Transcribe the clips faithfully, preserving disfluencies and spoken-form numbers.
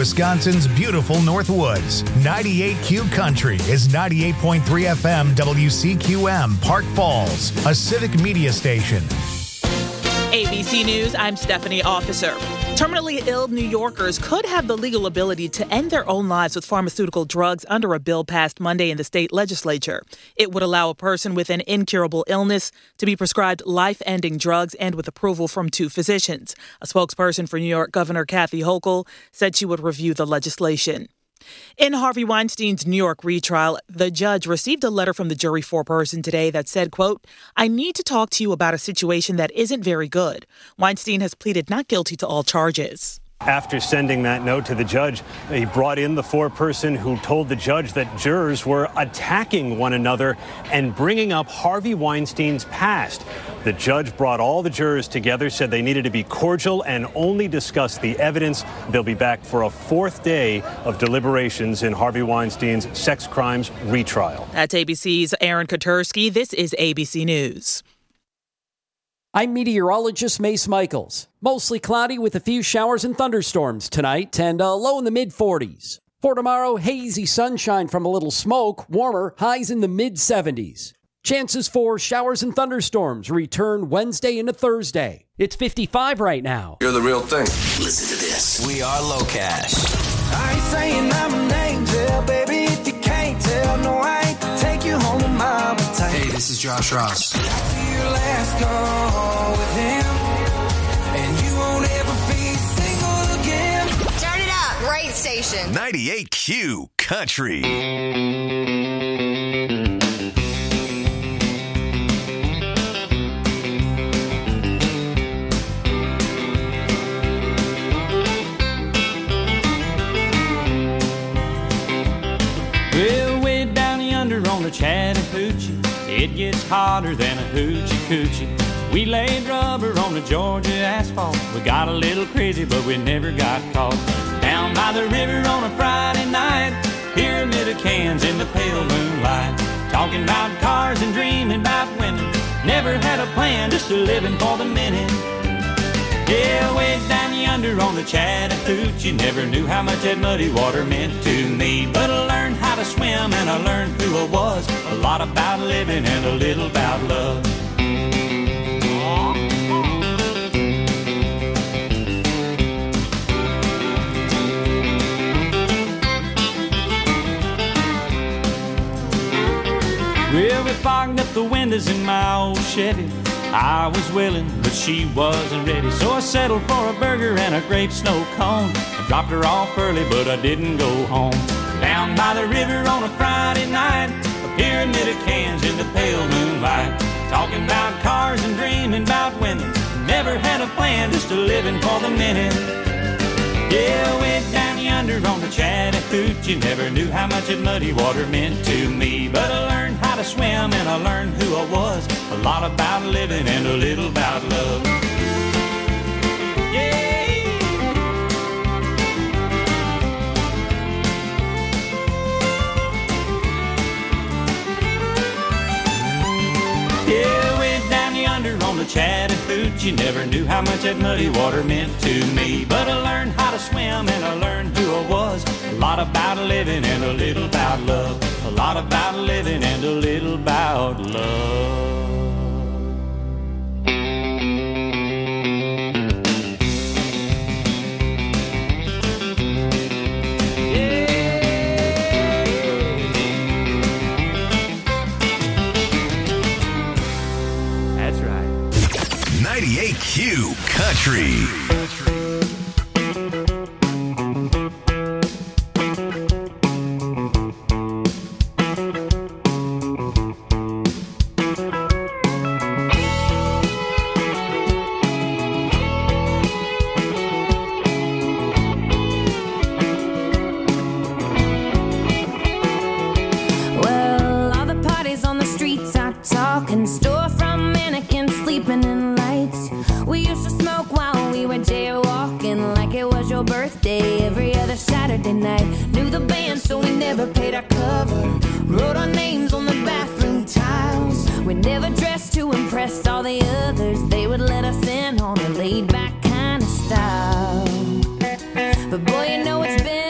Wisconsin's beautiful Northwoods. ninety-eight Q Country is ninety-eight point three F M W C Q M, Park Falls, a civic media station. A B C News, I'm Stephanie Officer. Terminally ill New Yorkers could have the legal ability to end their own lives with pharmaceutical drugs under a bill passed Monday in the state legislature. It would allow a person with an incurable illness to be prescribed life-ending drugs and with approval from two physicians. A spokesperson for New York Governor Kathy Hochul said she would review the legislation. In Harvey Weinstein's New York retrial, the judge received a letter from the jury foreperson today that said, quote, "I need to talk to you about a situation that isn't very good." Weinstein has pleaded not guilty to all charges. After sending that note to the judge, he brought in the foreperson who told the judge that jurors were attacking one another and bringing up Harvey Weinstein's past. The judge brought all the jurors together, said they needed to be cordial and only discuss the evidence. They'll be back for a fourth day of deliberations in Harvey Weinstein's sex crimes retrial. That's A B C's Aaron Kotursky. This is A B C News. I'm meteorologist Mace Michaels. Mostly cloudy with a few showers and thunderstorms tonight and a low in the mid forties. For tomorrow, hazy sunshine from a little smoke, warmer, highs in the mid seventies. Chances for showers and thunderstorms return Wednesday into Thursday. It's fifty-five right now. You're the real thing. Listen to this. We are Locash. I ain't saying I'm an angel, baby, if you can't tell. No, I ain't to take you home to mama tight. Hey, this is Josh Ross. After your last call with him, and you won't ever be single again. Turn it up. Great station. ninety-eight Q Country. Well, way down yonder on the Chattahoochee, it gets hotter than a hoochie coochie. We laid rubber on the Georgia asphalt. We got a little crazy, but we never got caught. Down by the river on a Friday night, pyramid of cans in the pale moonlight. Talking about cars and dreaming about women. Never had a plan, just a living for the minute. Yeah, way down yonder on the Chattahoochee, never knew how much that muddy water meant to me. But I learned how to swim and I learned who I was. A lot about living and a little about love. Well, we fogged up the windows in my old Chevy. I was willing, but she wasn't ready. So I settled for a burger and a grape snow cone. I dropped her off early, but I didn't go home. Down by the river on a Friday night, a pyramid of cans in the pale moonlight. Talking about cars and dreaming about women. Never had a plan, just a living for the minute. Yeah, way down yonder on the Chattahoochee, never knew how much that muddy water meant to me. But I learned how to swim and I learned who I was. A lot about living and a little about love. Yeah. Yeah, way down yonder on the Chattahoochee, never knew how much that muddy water meant to me. But I learned how to swim and I learned who I was. A lot about living and a little about love. A lot about living and a little about love. ninety-eight Q Country. Well, all the parties on the streets are talking, storefront mannequins sleeping in lights. We used to smoke while we were jaywalking, like it was your birthday every other Saturday night. Knew the band, so we never paid our cover. Wrote our names on the bathroom tiles. We never dressed to impress all the others. They would let us in on a laid-back kind of style. But boy, you know it's been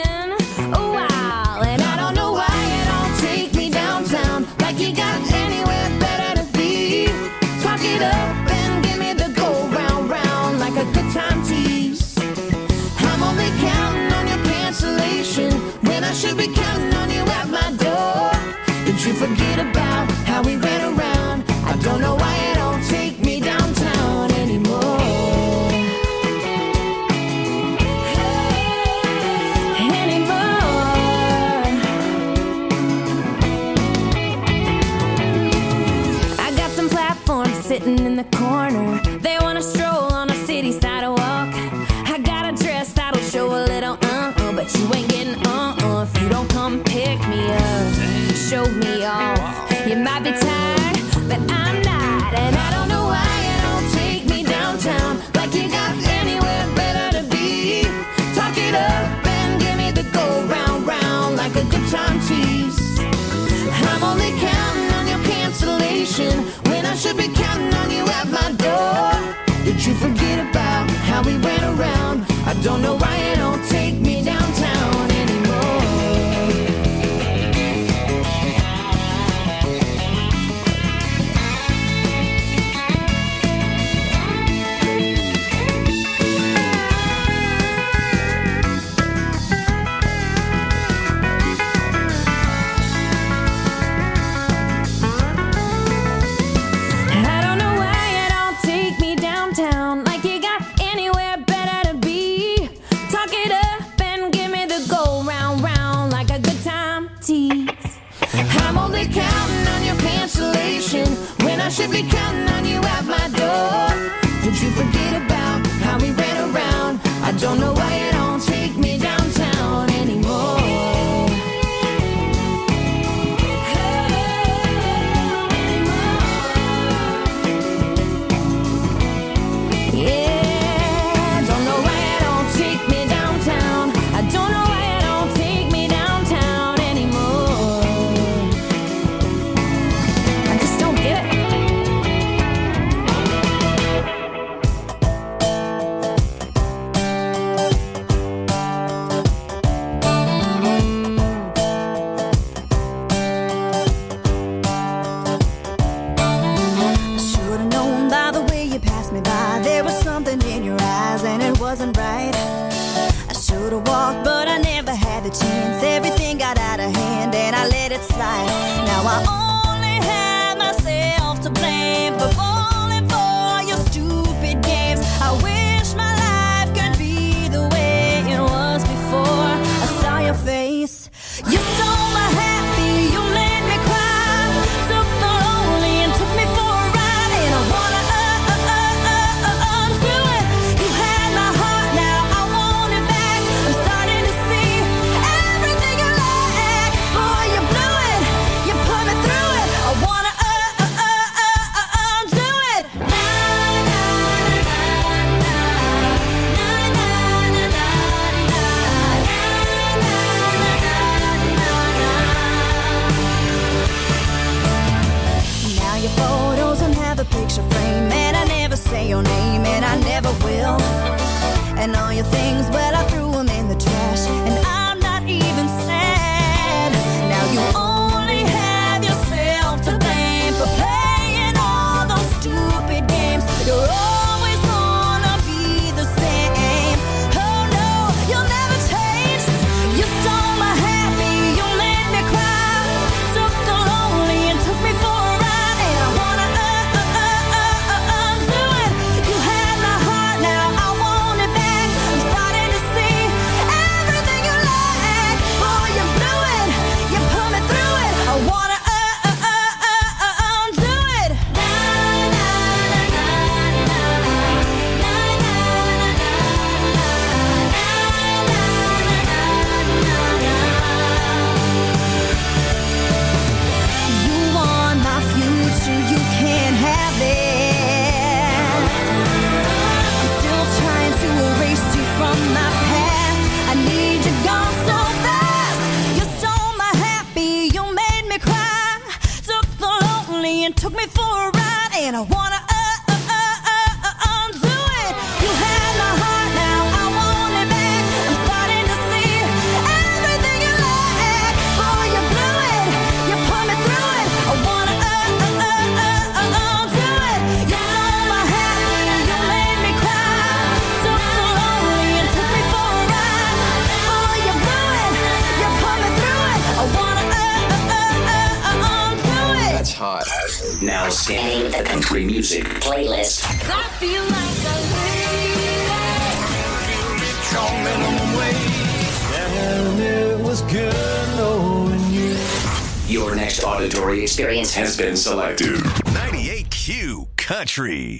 but you ain't getting uh-uh if you don't come pick me up. Show me off. You might be tired, but I'm not. And I don't know why you don't take me downtown like you got anywhere better to be. Talk it up and give me the go round, round like a good time tease. I'm only counting on your cancellation when I should be counting on you at my door. Did you forget about how we ran around? I don't know why you don't take me downtown anymore. I don't know why you don't take me downtown like you got anywhere better to be. Talk it up and give me the go round, round like a good time tease. I'm only counting on your cancellation when I should be counting on you at my door. Did you forget about how we ran around? I don't know why you don't take me downtown anymore. Yeah, don't know why you don't take me downtown. I don't know why you don't take me downtown anymore. I just don't get it. I should've known by the way you passed me by. There was something in your eyes and it wasn't right. I should've walked, but I never had the chance. Everything got out of hand and I let it slide. Now I only have myself to blame for falling for your stupid games. I wish my life could be the way it was before I saw your face. You stole my happy, you made me cry. Took the lonely and took me for a ride. And I wanna uh, uh, uh, uh, uh, undo it. You had my heart, now I want it back. I'm starting to see everything you like. Boy, you blew it, you put me through it. I wanna uh, uh, uh, uh, uh, undo it. Na, na, na, na, na, na, na, na, Now your photos don't have a picture frame, and I never say your name, and I never will. And all your things, well, I threw them in the trash, and I'm not even sad. Now you only have yourself to blame for playing all those stupid games. You're always gonna be the same. Oh no, you'll never change. You stole my happy, you made me cry. Took the lonely and took me for a ride. And I wanna uh, uh, uh, uh, uh, undo it. You had my heart, now I want it back. I'm starting to see everything you like. Boy, you blew it, you put me through it. I wanna uh, uh, uh, uh, uh, undo it. Na, na, na, na, na, na, na, You want my future, you can't have it. I'm still trying to erase you from my past. I need you gone so fast. You stole my happy, you made me cry. Took the lonely and took me for a ride. And I wanna uh, uh, uh, uh, uh, undo it. You had my heart, now I want it back. I'm starting to see everything you like. Boy, you blew it, you put me through it. I wanna uh, uh, uh, uh, uh, undo it. You stole my happy, you made me cry. Took the lonely and took me for a ride. Boy, you blew it, you put me through it. I wanna uh, uh, uh, uh, uh, undo it. That's hot. Now scanning the country music playlist. I feel like a And it was good knowing you. Your next auditory experience has been selected. ninety-eight Q Country.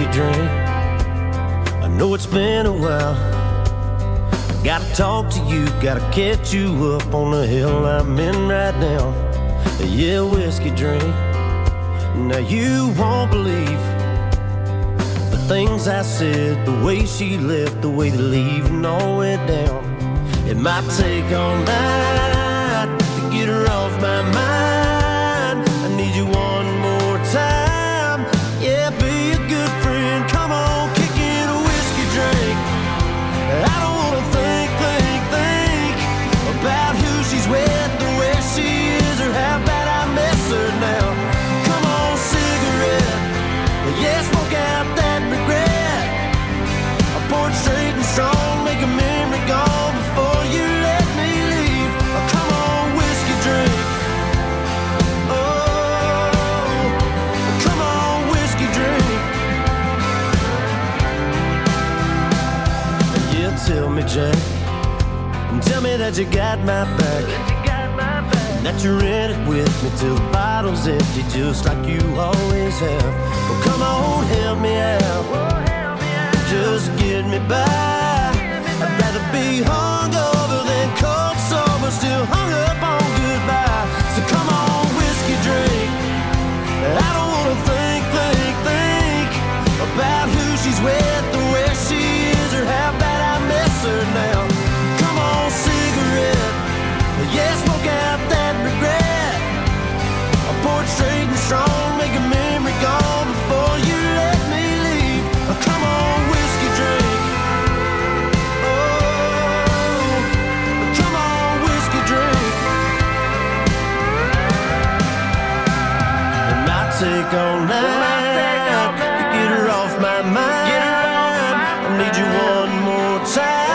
drink. I know it's been a while. Gotta talk to you, gotta catch you up on the hill I'm in right now. Yeah, whiskey drink. Now you won't believe the things I said, the way she left, the way the leaving all went down. It might take all night to get her off my mind. I need you one more time. Yeah, be a good friend. Come on, kick in a whiskey drink. I don't wanna think, think, think about who she's with or where she is or how bad I miss her now. Come on, cigarette. Yeah, smoke out that regret. I pour it straight and strong, make a memory gone before you let me leave. Oh, come on, whiskey drink. Oh, come on, whiskey drink. Yeah, tell me, Jack, and tell me that you got my back, that you're in it with me till the bottle's empty, just like you always have. Well, come on, help me out, just get me by. I'd rather be hungover than cold sober, still hung up on goodbye. So come on, whiskey drink. I don't wanna think, think, think about who she's with or where she is or how bad I miss her now. Come on, cigarette. Yeah, smoke out that regret. I pour it straight and strong, make a memory gone before you let me leave. Oh, come on, whiskey drink. Oh, come on, whiskey drink. It might take all night to get her off my mind. I need you one more time.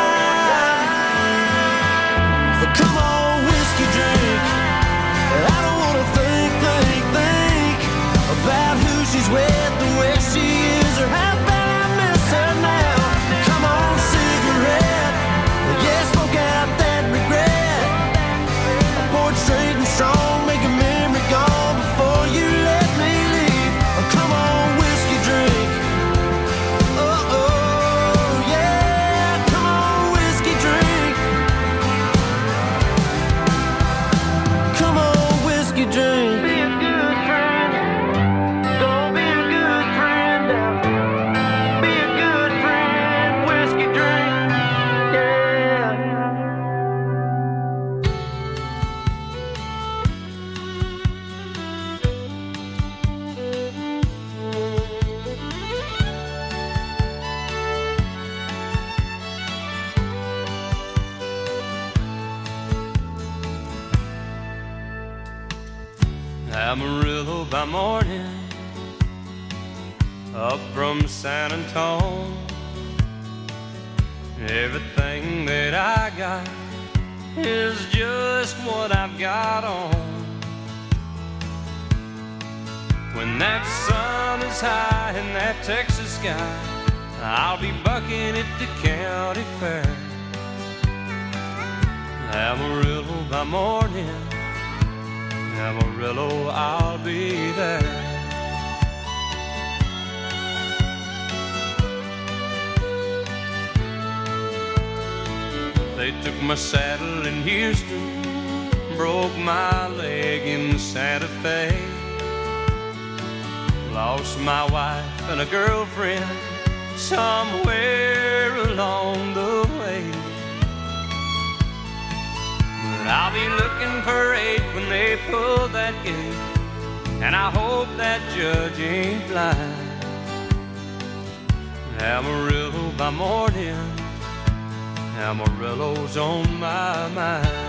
Come on, whiskey drink. I don't wanna think, think, think about who she's with or where she is or how bad I miss her now. Come on, cigarette. Yeah, smoke out that regret. I pour it straight and strong, make a memory gone before you let me leave. Oh, come on, whiskey drink. Oh, oh, yeah. Come on, whiskey drink. Come on, whiskey drink. Be a good friend. Gonna be a good friend now. Be a good friend. Whiskey drink. Yeah. Amarillo by morning, up from San Antone. Everything that I got is just what I've got on. When that sun is high in that Texas sky, I'll be bucking at the county fair. Amarillo by morning, Amarillo, I'll be there. They took my saddle in Houston, broke my leg in Santa Fe, lost my wife and a girlfriend somewhere along the way. I'll be looking for eight when they pull that gate, and I hope that judge ain't blind. Amarillo by morning, Amarillo's on my mind.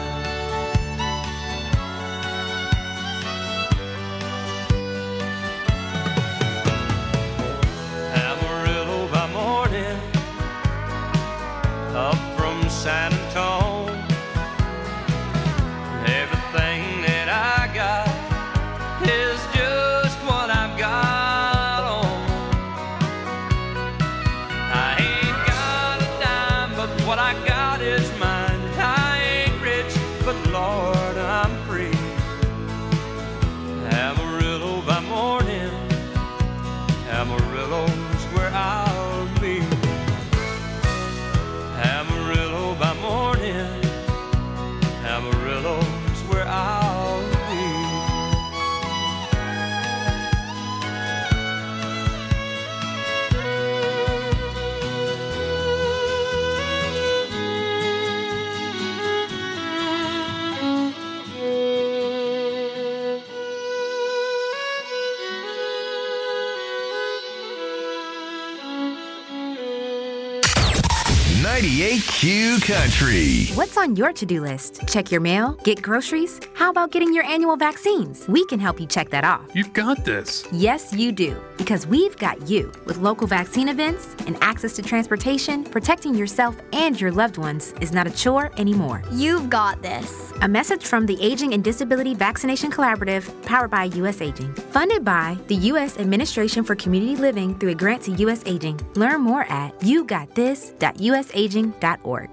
Amarillo by morning, up from San Antone. Everything that I got is just what I've got on. I ain't got a dime, but what I got is mine. I ain't rich, ninety-eight Q Country. What's on your to-do list? Check your mail? Get groceries? How about getting your annual vaccines? We can help you check that off. You've got this. Yes, you do. Because we've got you. With local vaccine events and access to transportation, protecting yourself and your loved ones is not a chore anymore. You've got this. A message from the Aging and Disability Vaccination Collaborative, powered by U S Aging. Funded by the U S Administration for Community Living through a grant to U S Aging. Learn more at you got this dot u s aging dot org.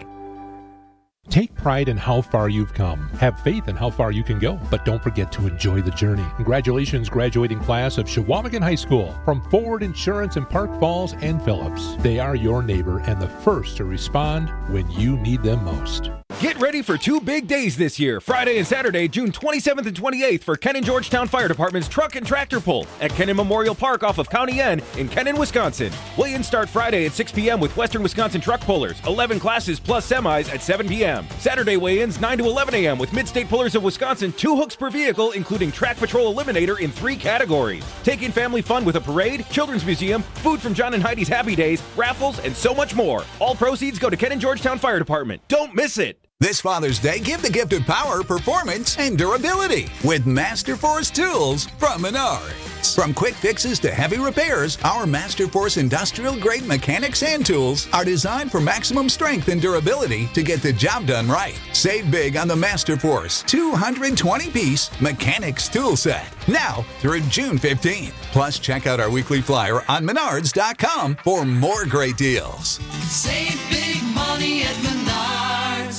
Take pride in how far you've come. Have faith in how far you can go, but don't forget to enjoy the journey. Congratulations, graduating class of Chequamegon High School from Forward Insurance in Park Falls and Phillips. They are your neighbor and the first to respond when you need them most. Get ready for two big days this year, Friday and Saturday, June twenty-seventh and twenty-eighth for Kennon Georgetown Fire Department's Truck and Tractor Pull at Kennon Memorial Park off of County N in Kennon, Wisconsin. Weigh-ins start Friday at six p.m. with Western Wisconsin Truck Pullers, eleven classes plus semis at seven p.m. Saturday weigh-ins nine to eleven a.m. with Mid-State Pullers of Wisconsin, two hooks per vehicle, including Track Patrol Eliminator in three categories. Take in family fun with a parade, children's museum, food from John and Heidi's Happy Days, raffles, and so much more. All proceeds go to Kennon Georgetown Fire Department. Don't miss it! This Father's Day, give the gift of power, performance, and durability with Master Force tools from Menards. From quick fixes to heavy repairs, our Master Force industrial-grade mechanic sand tools are designed for maximum strength and durability to get the job done right. Save big on the Master Force two hundred twenty piece Mechanics tool set now through June fifteenth. Plus, check out our weekly flyer on menards dot com for more great deals. Save big money at Menards.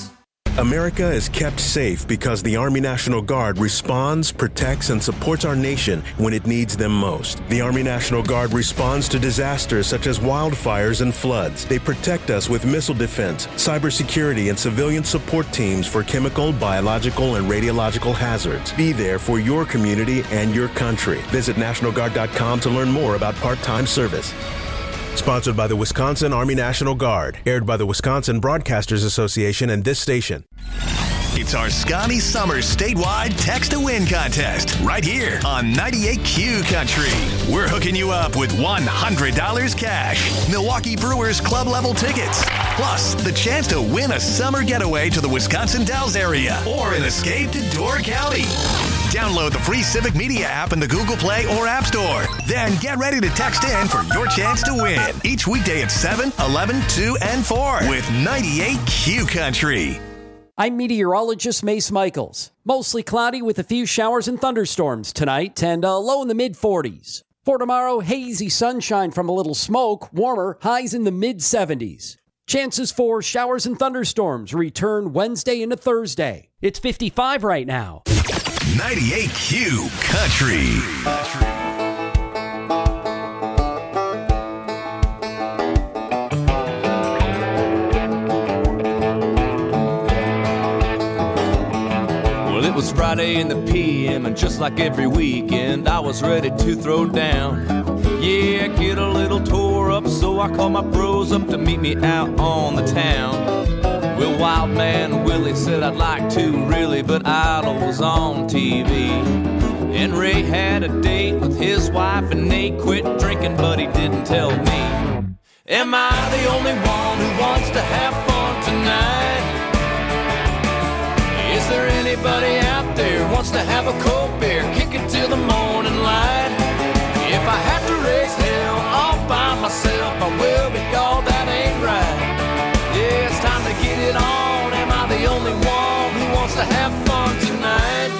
America is kept safe because the Army National Guard responds, protects, and supports our nation when it needs them most. The Army National Guard responds to disasters such as wildfires and floods. They protect us with missile defense, cybersecurity, and civilian support teams for chemical, biological, and radiological hazards. Be there for your community and your country. Visit national guard dot com to learn more about part-time service. Sponsored by the Wisconsin Army National Guard. Aired by the Wisconsin Broadcasters Association and this station. It's our Scotty Summers statewide Text to Win contest right here on ninety-eight Q Country. We're hooking you up with one hundred dollars cash, Milwaukee Brewers club level tickets, plus the chance to win a summer getaway to the Wisconsin Dells area or an escape to Door County. Download the free Civic Media app in the Google Play or App Store. Then get ready to text in for your chance to win each weekday at seven, eleven, two, and four with ninety-eight Q Country. I'm meteorologist Mace Michaels. Mostly cloudy with a few showers and thunderstorms tonight and a low in the mid forties. For tomorrow, hazy sunshine from a little smoke, warmer, highs in the mid seventies. Chances for showers and thunderstorms return Wednesday into Thursday. It's fifty-five right now. ninety-eight Q Country. Well, it was Friday in the P M, and just like every weekend, I was ready to throw down. Yeah, get a little tore up, so I called my bros up to meet me out on the town. Well, Wild Man Willie said I'd like to, really, but Idol was on T V. And Ray had a date with his wife, and Nate quit drinking, but he didn't tell me. Am I the only one who wants to have fun tonight? Is there anybody out there who wants to have a cold beer, kick it till the morning light? If I have to raise hell all by myself, I will, but y'all, that ain't right. Yeah, it's time to get it on. Am I the only one who wants to have fun tonight?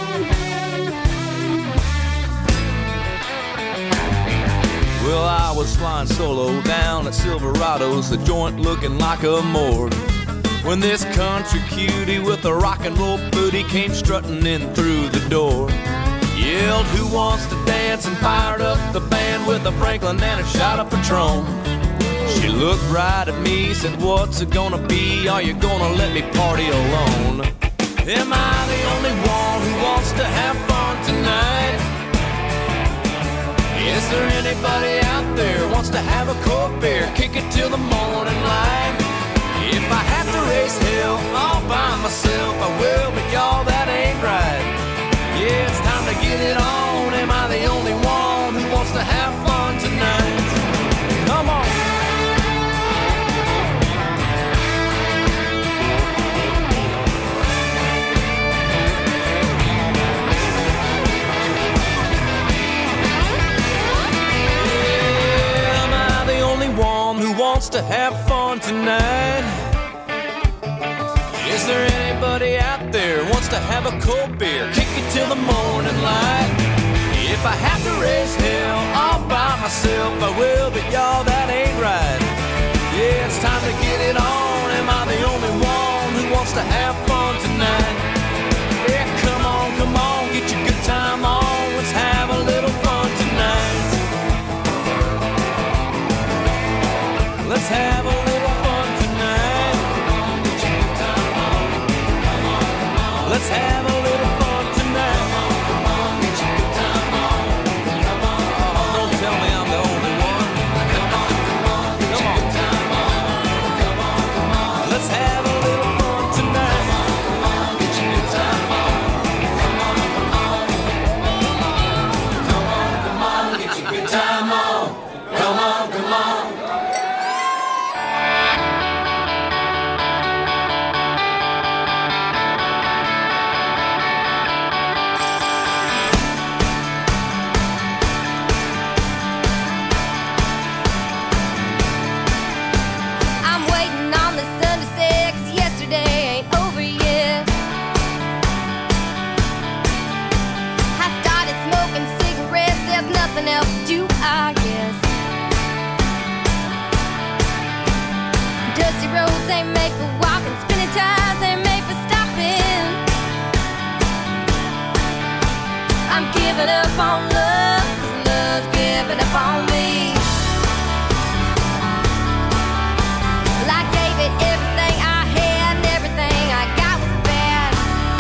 Well, I was flying solo down at Silverado's, the joint looking like a morgue, when this country cutie with a rock and roll booty came strutting in through the door. Yelled, who wants to dance, and fired up the band with a Franklin and a shot of Patron. She looked right at me, said, what's it gonna be? Are you gonna let me party alone? Am I the only one who wants to have fun tonight? Is there anybody out there who wants to have a cold beer, kick it till the morning light? If I have to raise hell all by myself, I will, but y'all, that ain't right. Yeah, it's time to get it on. Am I the only one who wants to have fun tonight? Come on. wants to have fun tonight? Is there anybody out there who wants to have a cold beer, kick it till the morning light? If I have to raise hell all by myself, I will, but y'all, that ain't right. Yeah, it's time to get it on. Am I the only one who wants to have fun tonight? Yeah, come on, come on, get your good time on. Let's have a little fun tonight. Let's have a little fun tonight. Get your good time on. Come on, come on. Let's have a little fun tonight. Come on, get your good time on. Come on, come on. Don't tell me I'm the only one. Come on, come on, get your good time on. Come on, come on. Let's have a little fun tonight. Come on, come on, get your good time on. Come on, come on. Come on, come on, get your good time on. Come on, come on. Else do I guess? Dusty roads ain't made for walking, spinning tires ain't made for stopping. I'm giving up on love, 'cause love's giving up on me. Well, I gave it everything I had, and everything I got was bad.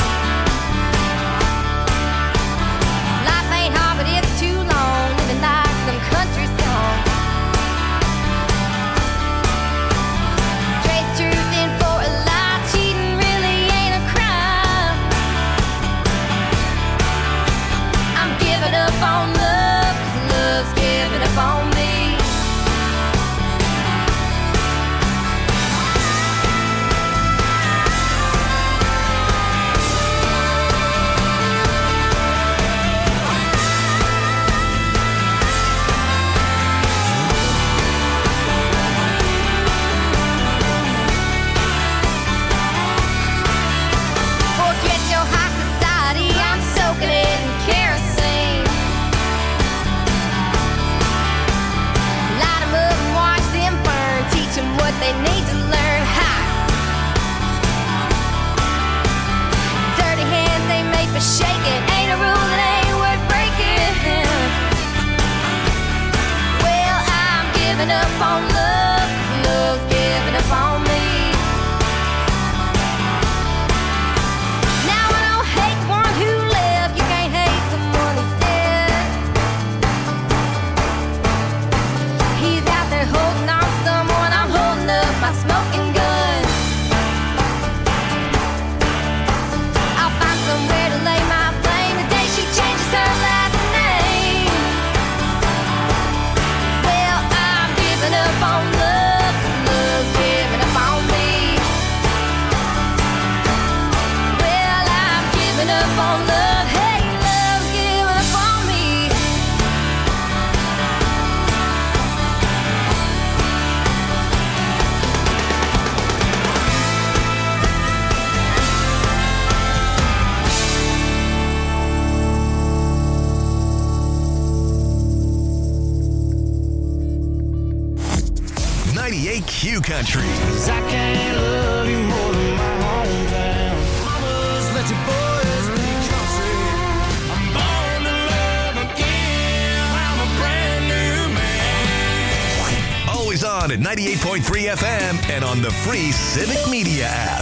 Life ain't hard, but it's too long. Like some country song. Trade truth in for a lie. Cheating really ain't a crime. I'm giving up on love, 'cause love's giving up on me. They need to learn how. Dirty hands ain't made for shaking. Ain't a rule that ain't worth breaking. Well, I'm giving up on love, 'cause love's giving up on me. Now I don't hate the one who left. You can't hate someone who's dead. He's out there holding on to someone. I'm holding up my smoking gun. I'll find somewhere to lay my flame the day she changes her last name. Well, I'm giving up on love, 'cause love's giving up on me. Well, I'm giving up on love. Hey, love's giving up on me. ninety-eight Q Country. I can't love you more than my hometown. Mamas, let your boys be country. I'm born to love again. I'm a brand new man. Always on at ninety-eight point three F M and on the free Civic Media app.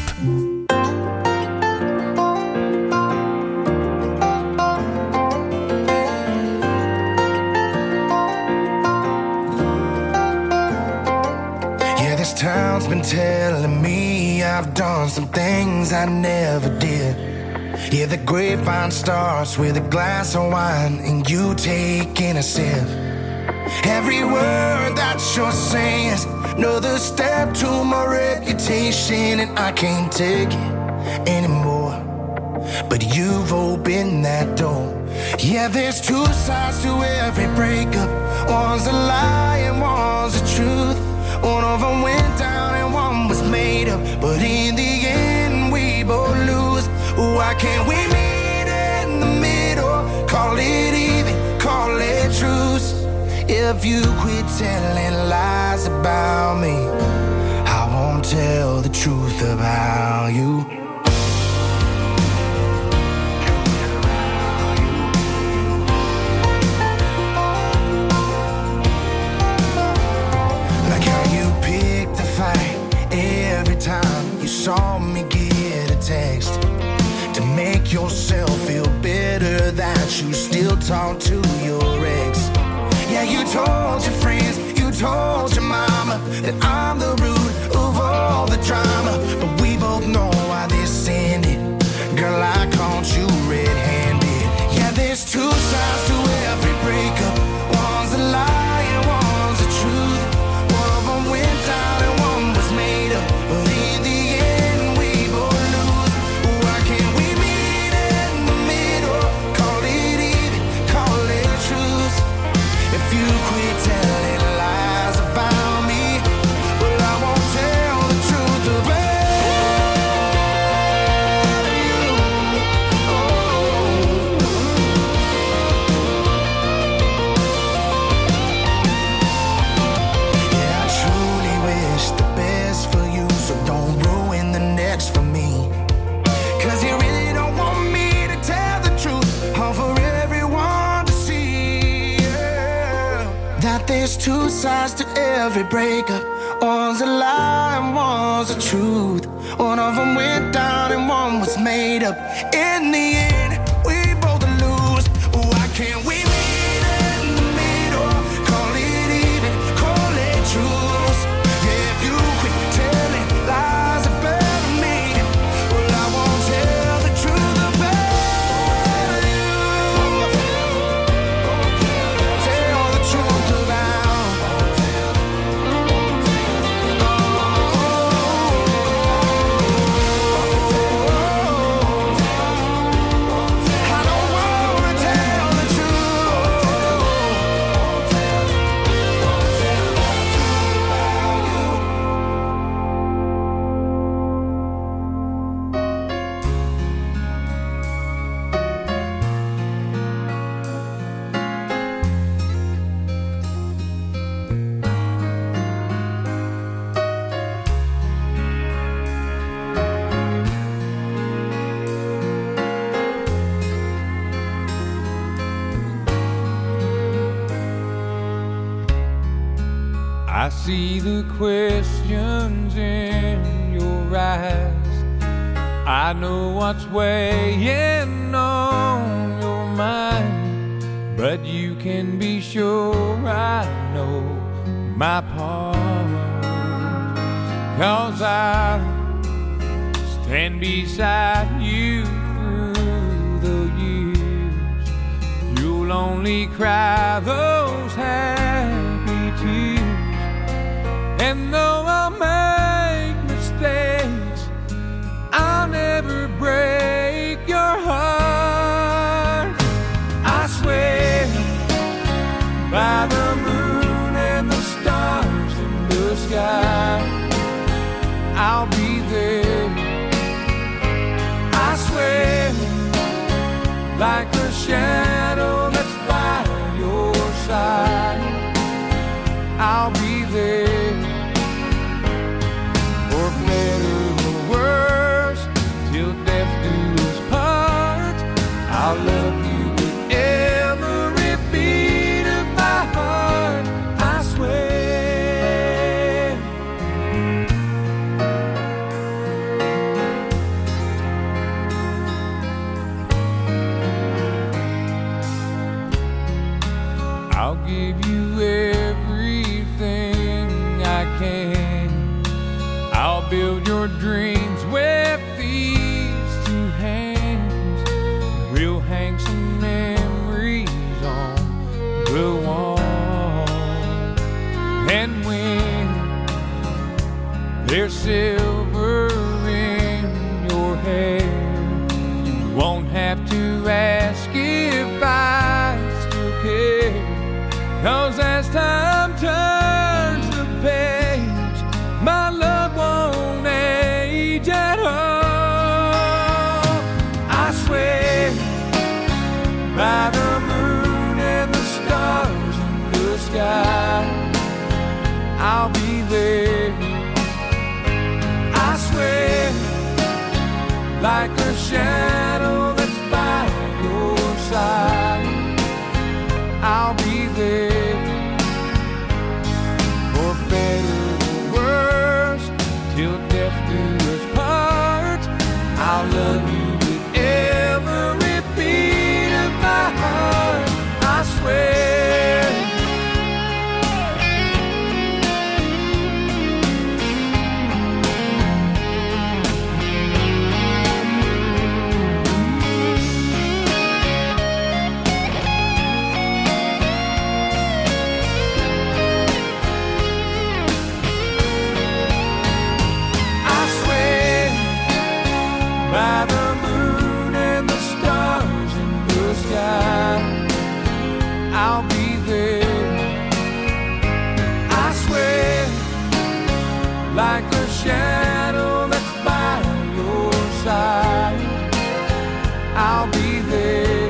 This town's been telling me I've done some things I never did. Yeah, the grapevine starts with a glass of wine and you taking a sip. Every word that you're saying is another step to my reputation, and I can't take it anymore. But you've opened that door. Yeah, there's two sides to every breakup. One's a lie and one's the truth. One of them went down and one was made up, but in the end we both lose. Why can't we meet in the middle? Call it even, call it truce. If you quit telling lies about me, I won't tell the truth about you. Like how you picked a fight every time you saw me get a text, to make yourself feel better that you still talk to your ex. Yeah, you told your friends, you told your mama that I'm the root of all the drama, but we both know why this ended. Girl, I caught you red-handed. Yeah, there's two sides to every breakup. One's a lie and one's the truth. One of them went down and one was made up, but in the end we both lose. Why can't we meet in the middle? Call it even, call it truth. If you quit telling lies about me, well, I won't tell the truth about you. Oh. Yeah, I truly wish the best for you, so don't ruin the next for me. Cause you really don't want me to tell the truth, all for everyone to see. Yeah. That there's two sides to every breakup. One's a lie and one's the truth. One of them went down and one was made up. In the end, we both lose. Why can't we meet in the middle? Call it even, call it truth. Yeah, if you quit telling lies about me, well, I won't tell the truth about you. Tell the truth about I don't wanna tell the I see the questions in your eyes. I know what's weighing on your mind, but you can be sure I know my part. 'Cause I stand beside you through the years. You'll only cry those happy tears. And though I'll make mistakes, I'll never break your heart. I swear by the moon and the stars in the sky, I'll be there. I swear like a shadow that's by your side, I'll be there. For better or worse, till death do us part, I'll love you with every beat of my heart. I swear. I'll give you everything I can. I'll build your dreams with these two hands. We'll hang some memories on the wall. And when there's silver in your hair, you won't have to ask if I still care. 'Cause as time turns the page, I'll be there for better or worse, till death do us part. I'll love you with every beat of my heart, I swear. By the moon and the stars in the sky, I'll be there, I swear, like a shadow that's by your side. I'll be there,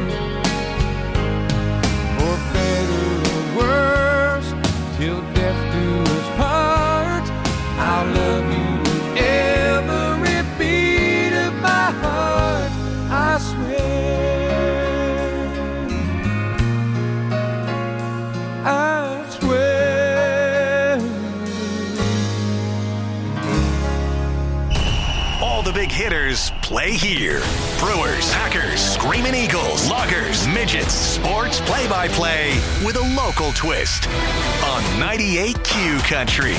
for better or worse, till death do us part. I'll love you with every beat of my heart, I swear, I swear. All the big hitters play here. Brewers, Packers, Screaming Eagles, Loggers, Midgets, sports play-by-play with a local twist on ninety-eight Q Country.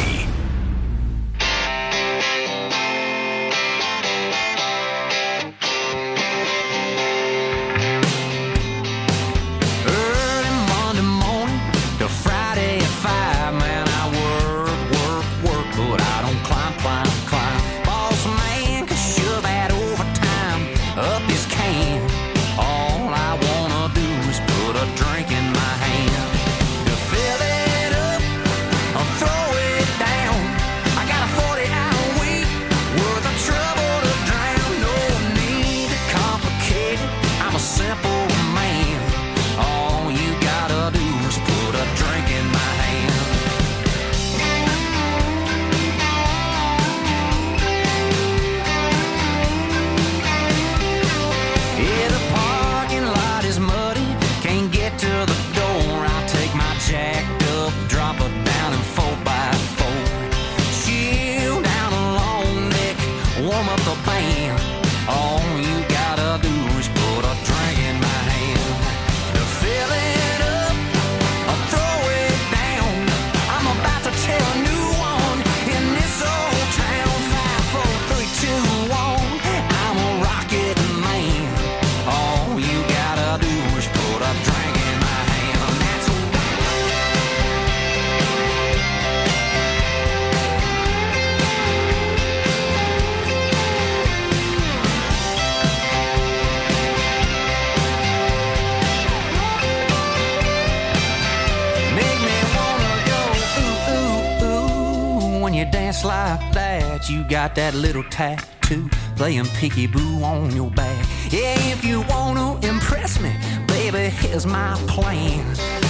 Like that, you got that little tattoo playing peekaboo on your back. Yeah, if you wanna impress me, baby, here's my plan.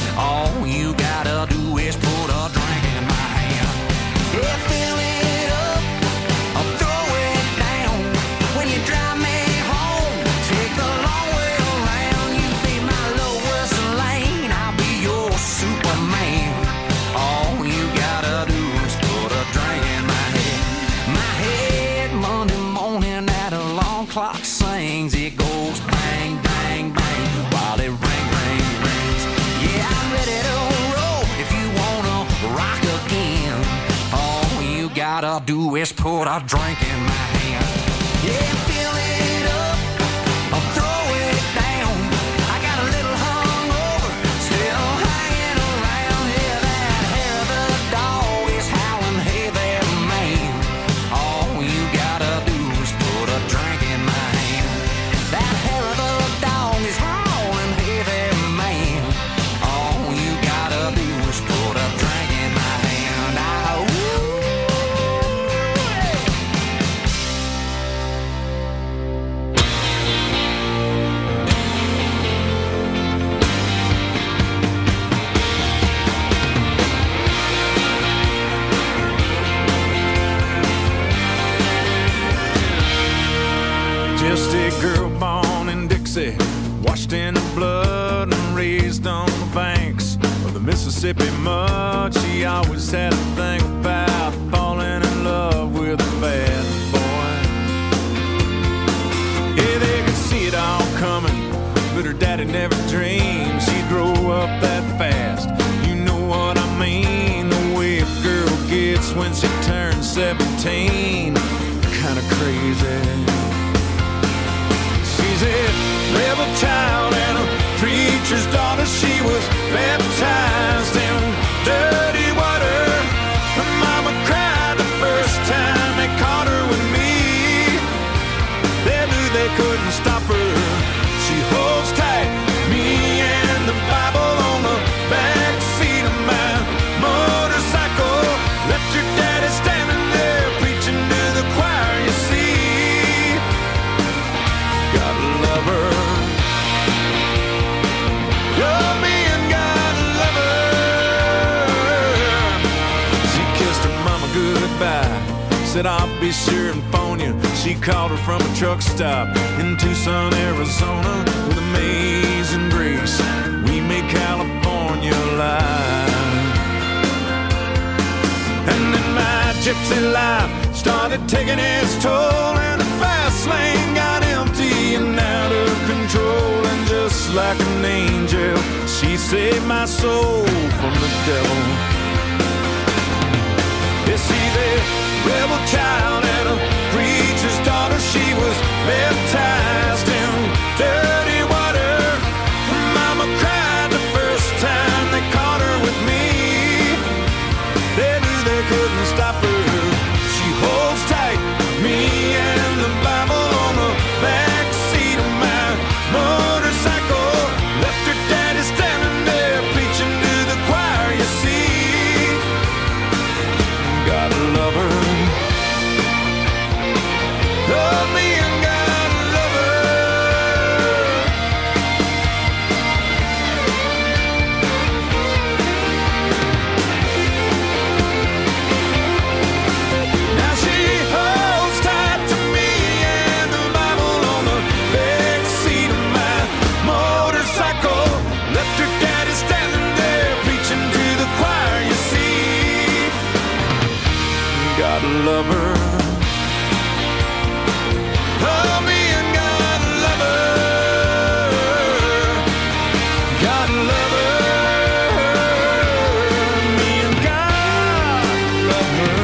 All you gotta do is put a drink in my hand. Yeah, fill it up or throw it down. When you drive me home, take the long way around. You be my Lois Lane, I'll be your Superman. All you gotta do is put a drink in my head. My head Monday morning at alarm clock sings. It goes bang, bang, bang while it ring, ring, rings. Yeah, I'm ready to roll if you wanna rock again. All you gotta do is put a drink in my hand. Yeah, fill it up or throw it down. I got a little hungover, still hanging around. Yeah, that hair of the dog is howling, hey there, man. All you gotta do is put a drink in my hand. That hair of the dog is howling, hey there, man. All you gotta do is put a drink in my hand. Ah, ooh. 'Cause I got a little hungover, still hanging around. Yeah, that hair of the dog is howling, hey there, man. All you gotta do is put a drink in my hand. That hair of the dog is howling, hey there, man. All you gotta do is put a drink in my hand. Ah, ooh. 'Cause I got a little hungover, still hanging around. Yeah, that hair of the dog is howling, hey there, man. All you gotta do is put a drink in my hand. Mississippi mud. She always had a thing about falling in love with a bad boy. Yeah, they could see it all coming, but her daddy never dreamed she'd grow up that fast. You know what I mean? The way a girl gets when she turns seventeen, kinda crazy. She's a rebel child and a preacher's daughter. She was baptized in dirty water. Her mama cried the first time they caught her with me. They knew they couldn't stop her. She holds tight, me and the Bible on the back seat of my motorcycle. Left your daddy standing there preaching to the choir, you see. Gotta love her. Love me and gotta love her. She kissed her mama goodbye, said I'll be sure and phone you. She called her from a truck stop in Tucson, Arizona. With amazing grace, we made California alive. And then my gypsy life started taking its toll, and the fast lane got empty and out of control. And just like an angel, she saved my soul from the devil. Yeah, she's a rebel child and a preacher's daughter. She was baptized in dirty water. Her mama cried the first time they caught her with me. They knew they couldn't stop her. She holds tight, me and the Bible on the back seat of my motorcycle. Left her daddy standing there preaching to the choir, you see. Gotta love her. Love me and gotta love her. Now she holds tight to me and the Bible on the back seat of my motorcycle. Left her daddy standing there preaching to the choir, you see. Gotta love her. Love me and gotta love her. Gotta love her. Me and gotta love her.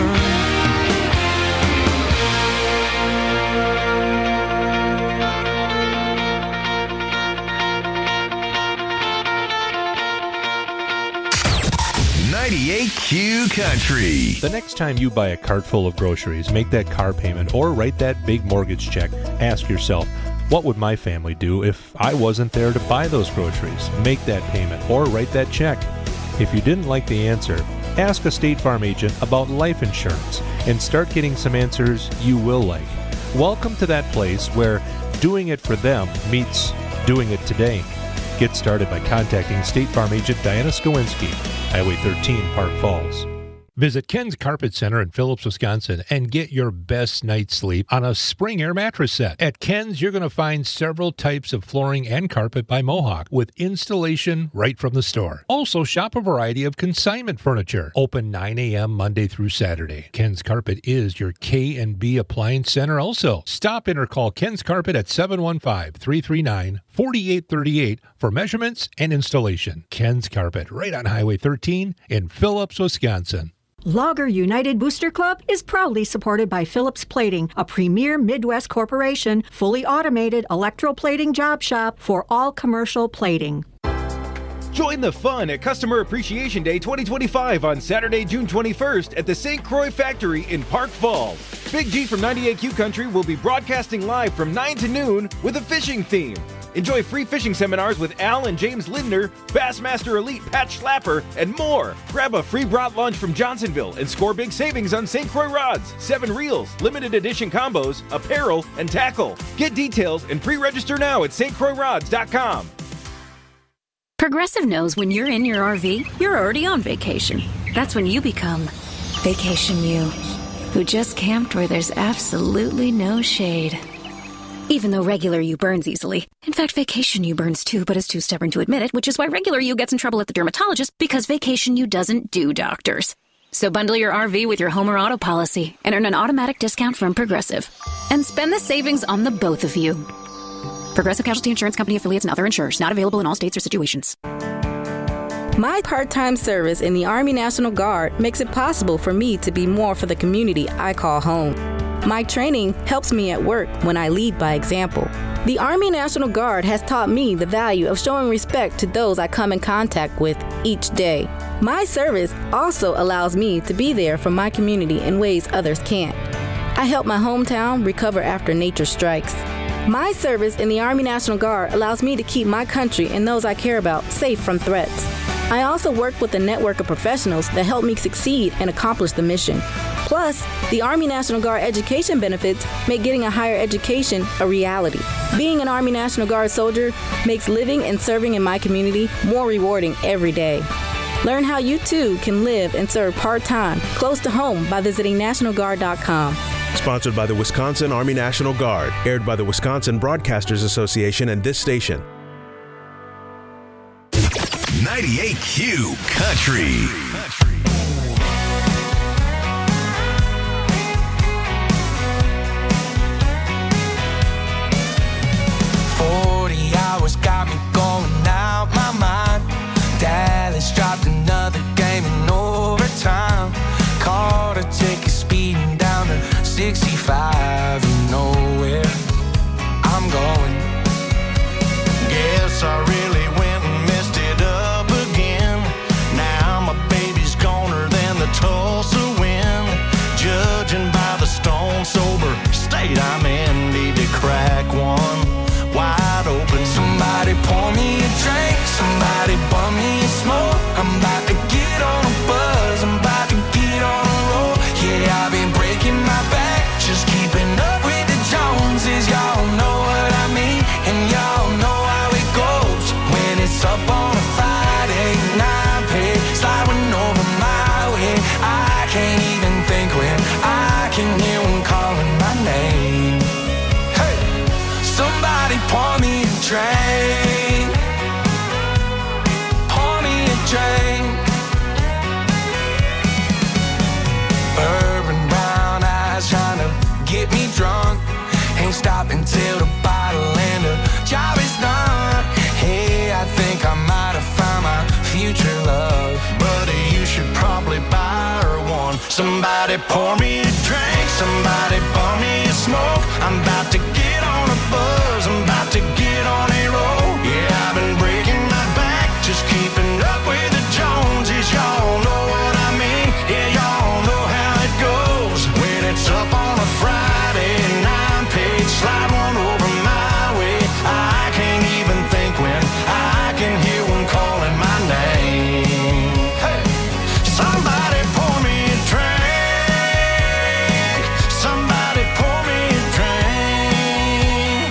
ninety-eight Q Country. The next time you buy a cart full of groceries, make that car payment, or write that big mortgage check, ask yourself, what would my family do if I wasn't there to buy those groceries? Make that payment or write that check. If you didn't like the answer, ask a State Farm agent about life insurance and start getting some answers you will like. Welcome to that place where doing it for them meets doing it today. Get started by contacting State Farm agent Diana Skowinski, Highway thirteen, Park Falls. Visit Ken's Carpet Center in Phillips, Wisconsin, and get your best night's sleep on a spring air mattress set. At Ken's, you're going to find several types of flooring and carpet by Mohawk with installation right from the store. Also, shop a variety of consignment furniture. Open nine a.m. Monday through Saturday. Ken's Carpet is your K and B Appliance Center also. Stop in or call Ken's Carpet at seven one five, three three nine, four eight three eight for measurements and installation. Ken's Carpet, right on Highway thirteen in Phillips, Wisconsin. Logger United Booster Club is proudly supported by Phillips Plating, a premier Midwest corporation, fully automated electroplating job shop for all commercial plating. Join the fun at Customer Appreciation Day twenty twenty-five on Saturday, June twenty-first at the Saint Croix Factory in Park Falls. Big G from ninety-eight Q Country will be broadcasting live from nine to noon with a fishing theme. Enjoy free fishing seminars with Al and James Lindner, Bassmaster Elite Pat Schlapper, and more. Grab a free brought lunch from Johnsonville and score big savings on Saint Croix rods, seven reels, limited edition combos, apparel, and tackle. Get details and pre-register now at S T croix rods dot com. Progressive knows when you're in your R V, you're already on vacation. That's when you become Vacation You, who just camped where there's absolutely no shade. Even though regular you burns easily. In fact, vacation you burns too, but is too stubborn to admit it, which is why regular you gets in trouble at the dermatologist, because vacation you doesn't do doctors. So bundle your R V with your home or auto policy and earn an automatic discount from Progressive. And spend the savings on the both of you. Progressive Casualty Insurance Company affiliates and other insurers. Not available in all states or situations. My part-time service in the Army National Guard makes it possible for me to be more for the community I call home. My training helps me at work when I lead by example. The Army National Guard has taught me the value of showing respect to those I come in contact with each day. My service also allows me to be there for my community in ways others can't. I help my hometown recover after nature strikes. My service in the Army National Guard allows me to keep my country and those I care about safe from threats. I also work with a network of professionals that help me succeed and accomplish the mission. Plus, the Army National Guard education benefits make getting a higher education a reality. Being an Army National Guard soldier makes living and serving in my community more rewarding every day. Learn how you too can live and serve part-time close to home by visiting national guard dot com. Sponsored by the Wisconsin Army National Guard. Aired by the Wisconsin Broadcasters Association and this station. ninety-eight Q Country. forty hours got me going out my mind. Dallas dropped another game in overtime. Caught a ticket speeding down to sixty-five. You know where I'm going. Guess I really went and messed it up again. Now my baby's goner than the Tulsa wind. Judging by the stone sober state I'm in, need to crack one wide open. Somebody pour me a drink, somebody bum me a smoke. I'm about to get on a buzz, I'm about to get on a roll. Yeah, I've been breaking my back, just keeping up with the Joneses. Y'all know what I mean, and y'all know how it goes. When it's up on a Friday night, pay sliding over my way. I can't even think when I can hear them calling my name. Hey, somebody pour me a drink, pour me a drink. Urban brown eyes trying to get me drunk. Ain't stopping till the bottle and the job is done. Hey, I think I might have found my future love. Buddy, you should probably buy her one. Somebody pour me a drink, somebody pour me a smoke. I'm about to get on a buzz, I'm about to get on a roll. Yeah, I've been breaking my back, just keeping up with the Joneses. Y'all know what I mean, yeah, y'all know how it goes. When it's up on a Friday nine page, slide one over my way. I can't even think when I can hear one calling my name. Hey, somebody pour me a drink, somebody pour me a drink.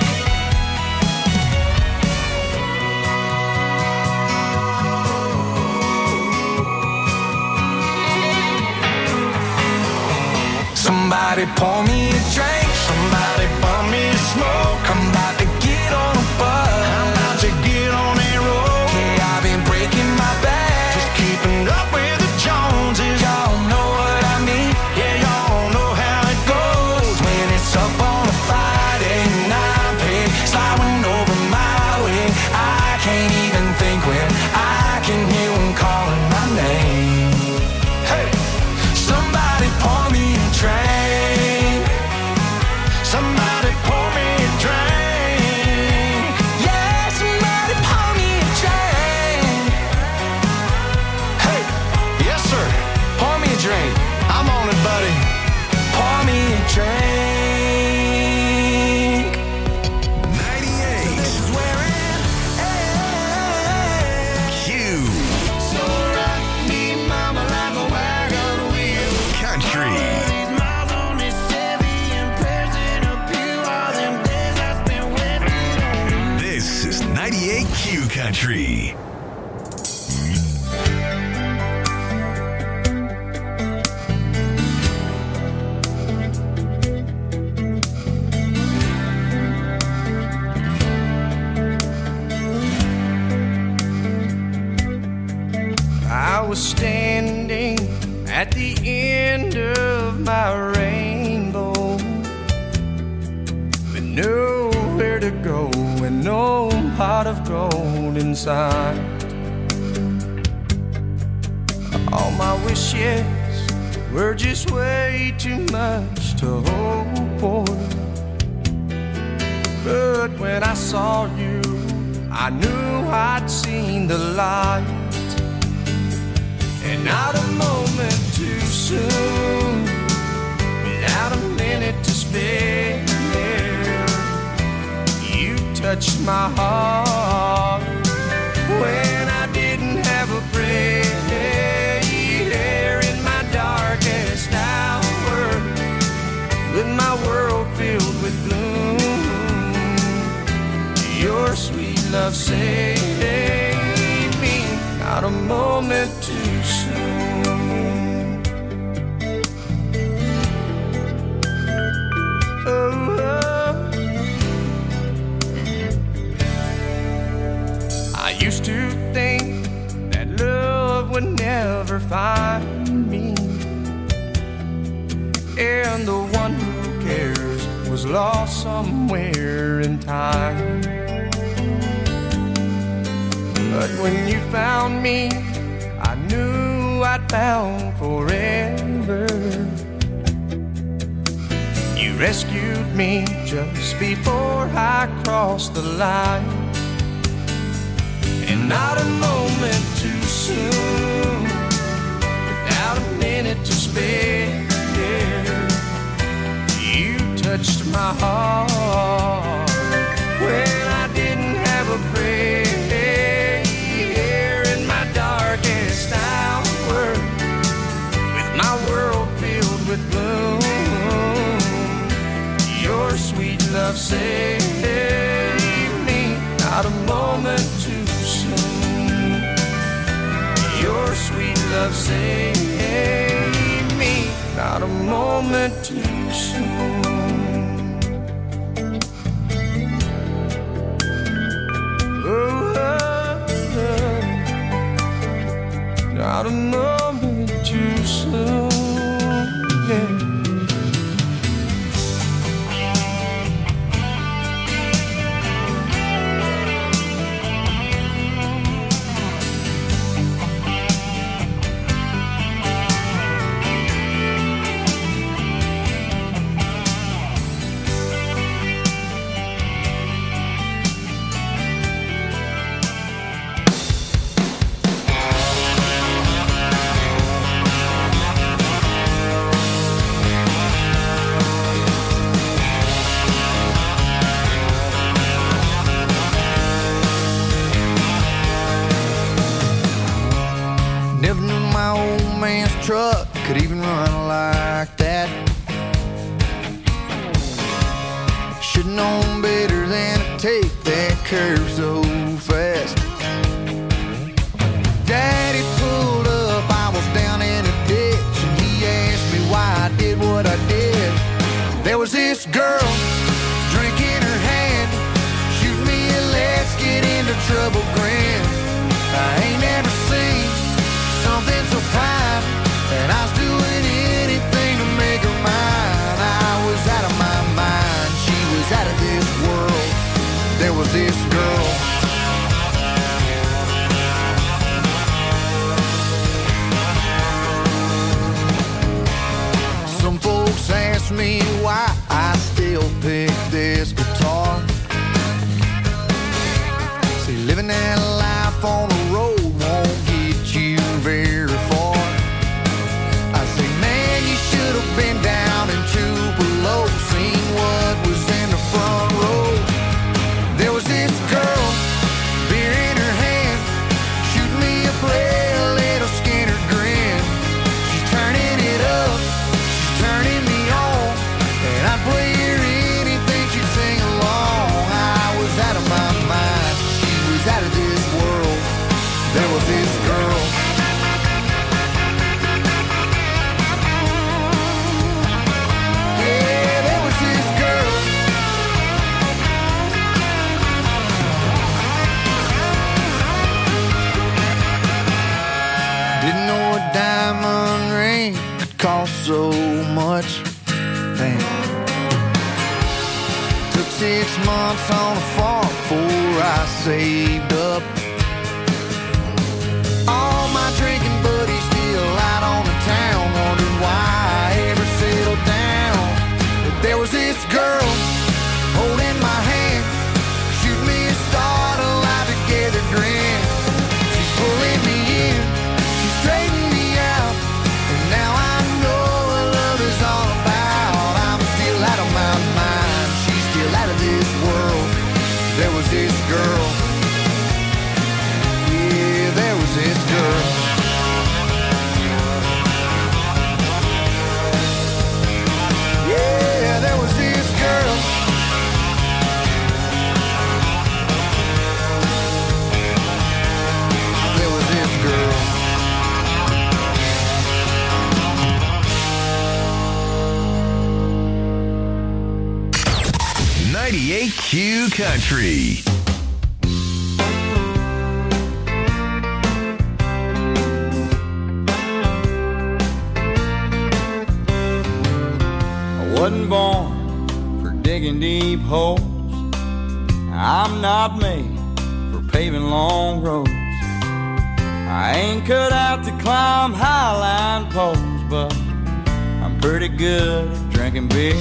Somebody pour me a drink, somebody pour me a smoke. I'm about to get on a buzz, I'm about to get on a roll. Yeah, I've been breaking my back, just keeping up with the Joneses. Y'all know what I mean, yeah, y'all know how it goes. When it's up on a Friday night, pay sliding over my way. I can't even think when I can hear them calling my name. Hey, somebody pour me a drink, somebody pour me a drink. Yeah, somebody pour me a drink. Hey, yes sir, pour me a drink. I'm on it, buddy. Pour me a drink. ninety-eight This is where it Q so rock me, mama, like a wagon wheel. Country. These miles on this Chevy and pressing up you all them days I spent wasting on. This is ninety-eight Q Country. I was standing at the end of my rainbow, with nowhere to go and no pot of gold inside. All my wishes were just way too much to hope for. But when I saw you, I knew I'd seen the light. And not a moment too soon, without a minute to spare, you touched my heart when I didn't have a prayer. In my darkest hour, with my world filled with gloom, your sweet love saved me, not a moment too soon. Oh, oh. I used to think that love would never find me, and the one who cares was lost somewhere in time. But when you found me, I knew I'd found forever. You rescued me just before I crossed the line, and not a moment too soon, without a minute to spare, you touched my heart when I didn't have a prayer. In my darkest hour, with my world filled with gloom, your sweet love saved me, not a moment too soon. Your sweet love saved me, not a moment too soon. Oh, oh, oh. Not a moment too soon, yeah. Truck could even run like that. Should've known better than to take that curve so fast. Daddy pulled up, I was down in a ditch, and he asked me why I did what I did. There was this girl, drink in her hand, shoot me a let's get into trouble grin. I ain't never seen something so fine, and I was doing anything to make her mine. I was out of my mind, she was out of this world. There was this girl. Some folks ask me why I still pick this guitar. See, living that life on the road won't get you very far. Been down in Tupelo, seen what was in the front row. There was this cost so much. Damn. Took six months on a farm before I saved up. All my drinking buddies still out on the town, wondering why I ever settled down. But there was this girl holding my hand, shoot me a start, a life together grin. She's pulling me in, she's straightening me out, and now I know what love is all about. I'm still out of my mind, she's still out of this world. There was this girl, yeah, there was this girl. Yeah, there was this girl. There was this girl. ninety-eight Q Country. Wasn't born for digging deep holes. I'm not made for paving long roads. I ain't cut out to climb highline poles, but I'm pretty good at drinking beer.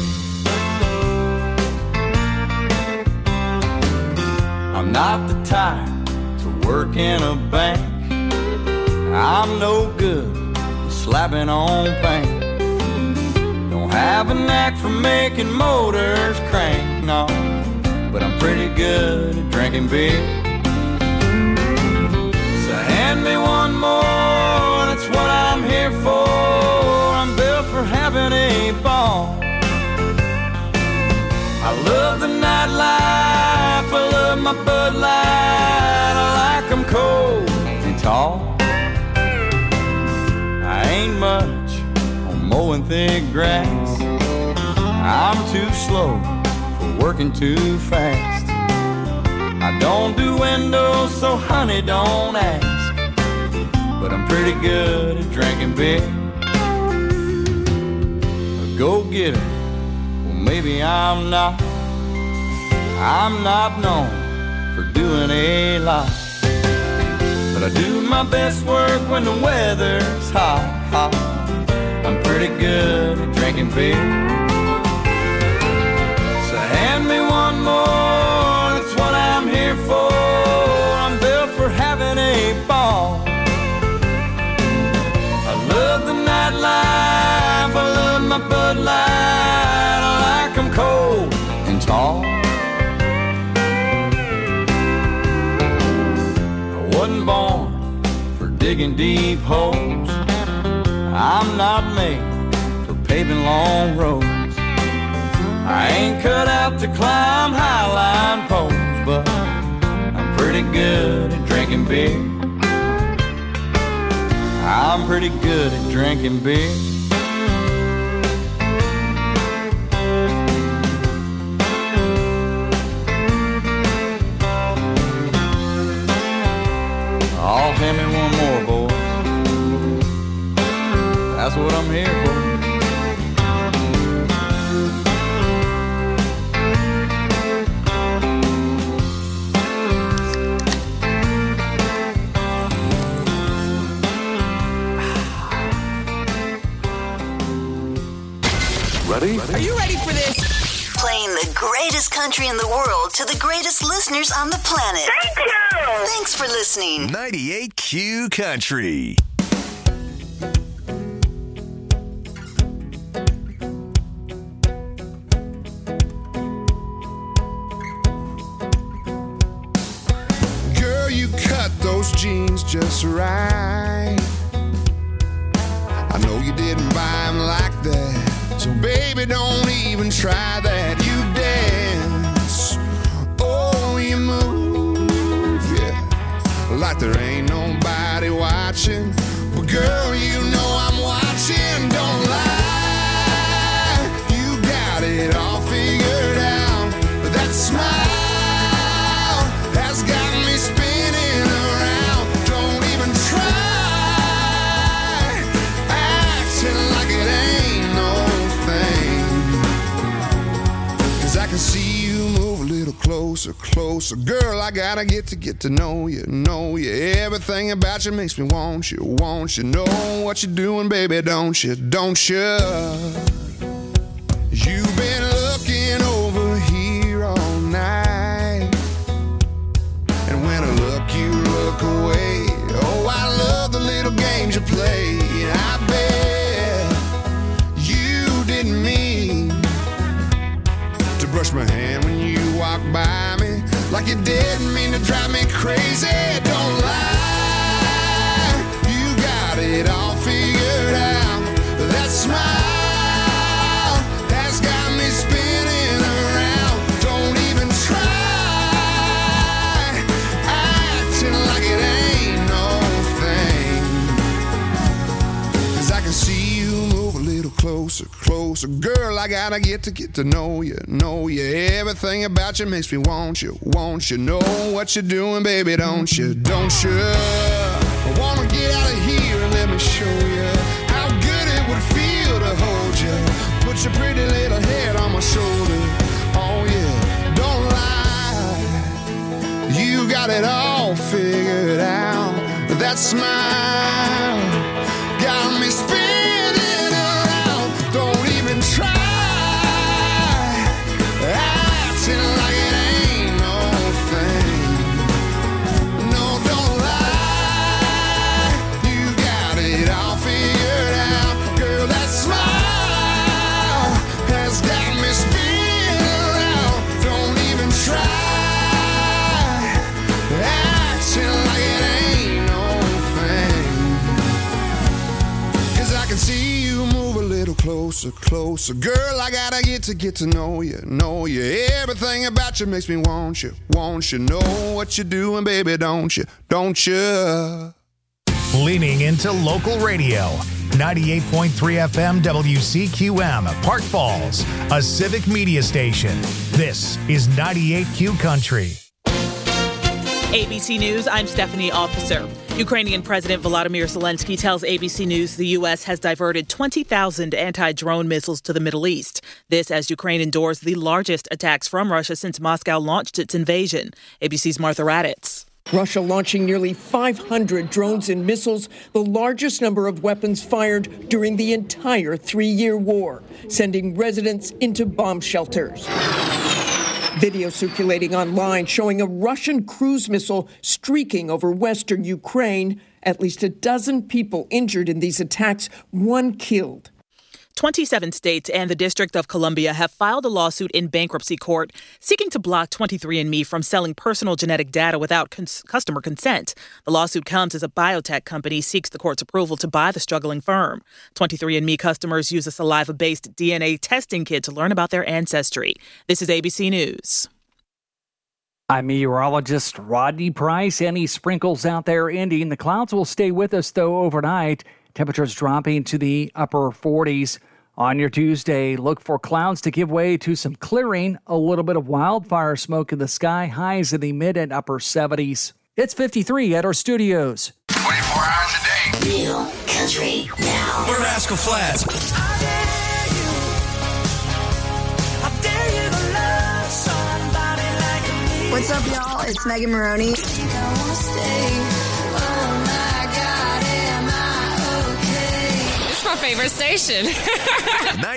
I'm not the type to work in a bank. I'm no good at slapping on paint. Have a knack for making motors crank, no, but I'm pretty good at drinking beer. So hand me one more, that's what I'm here for. I'm built for having a ball. I love the nightlife, I love my Bud Light, I like them cold and tall. I ain't much mowing thick grass, I'm too slow for working too fast. I don't do windows, so honey, don't ask, but I'm pretty good at drinking beer. A go-getter, well maybe I'm not. I'm not known for doing a lot, but I do my best work when the weather's hot, hot. I'm pretty good at drinking beer. So hand me one more, that's what I'm here for. I'm built for having a ball. I love the nightlife, I love my Bud Light, I like them cold and tall. I wasn't born for digging deep holes. I'm not made for paving long roads. I ain't cut out to climb highline poles, but I'm pretty good at drinking beer. I'm pretty good at drinking beer. Oh, hand me one more, boy. That's what I'm here for. Ready? Are you ready for this? Playing the greatest country in the world to the greatest listeners on the planet. Thank you! Thanks for listening. ninety-eight Q Country. Girl, you cut those jeans just right. I know you didn't buy them like that, so baby, don't even try that. You dance, oh, you move, yeah, like there ain't nobody watching. But girl, you know I'm watching, don't lie. You got it all figured out, but that smile has got me spinning around. Don't even try acting like it ain't. closer, closer. Girl, I gotta get to get to know you, know you. Everything about you makes me want you, want you. Know what you're doing, baby, don't you, don't you? You've been looking over here all night, and when I look, you look away. Oh, I love the little games you play. I bet you didn't mean to brush my hand when you walked by me, like you didn't mean to drive me crazy. Don't lie, you got it all figured out. That smile has got me spinning around. Don't even try acting like it ain't no thing, 'cause I can see you move a little closer, closer. Girl, I gotta get to get to know you, know you. Everything about you makes me want you, want you. Know what you're doing, baby, don't you, don't you? I wanna get out of here and let me show you how good it would feel to hold you. Put your pretty little head on my shoulder. Oh yeah, don't lie, you got it all figured out. That smile got me spinning around. Don't even try acting like it ain't no thing. No, don't lie, you got it all figured out. Girl, that smile has got me spinning around. Don't even try acting like it ain't no thing, 'cause I can see you move a little closer, closer. Girl, I gotta get to get to know you, know you. Everything about you makes me want you, want you. Know what you're doing, baby, don't you, don't you? Leaning into local radio. ninety-eight point three F M W C Q M, Park Falls, a civic media station. This is ninety-eight Q Country. A B C News, I'm Stephanie Officer. Ukrainian President Volodymyr Zelensky tells A B C News the U S has diverted twenty thousand anti-drone missiles to the Middle East. This as Ukraine endures the largest attacks from Russia since Moscow launched its invasion. A B C's Martha Raditz. Russia launching nearly five hundred drones and missiles, the largest number of weapons fired during the entire three-year war, sending residents into bomb shelters. Video circulating online showing a Russian cruise missile streaking over western Ukraine. At least a dozen people injured in these attacks, one killed. twenty-seven states and the District of Columbia have filed a lawsuit in bankruptcy court seeking to block twenty-three and me from selling personal genetic data without cons- customer consent. The lawsuit comes as a biotech company seeks the court's approval to buy the struggling firm. twenty-three and me customers use a saliva-based D N A testing kit to learn about their ancestry. This is A B C News. I'm meteorologist Rodney Price. Any sprinkles out there ending. The clouds will stay with us, though, overnight. Temperatures dropping to the upper forties. On your Tuesday, look for clouds to give way to some clearing, a little bit of wildfire smoke in the sky, highs in the mid and upper seventies. It's fifty-three at our studios. twenty-four hours a day. Real country now. We're Rascal Flats. What's up, y'all? It's Megan Maroney. It's my favorite station.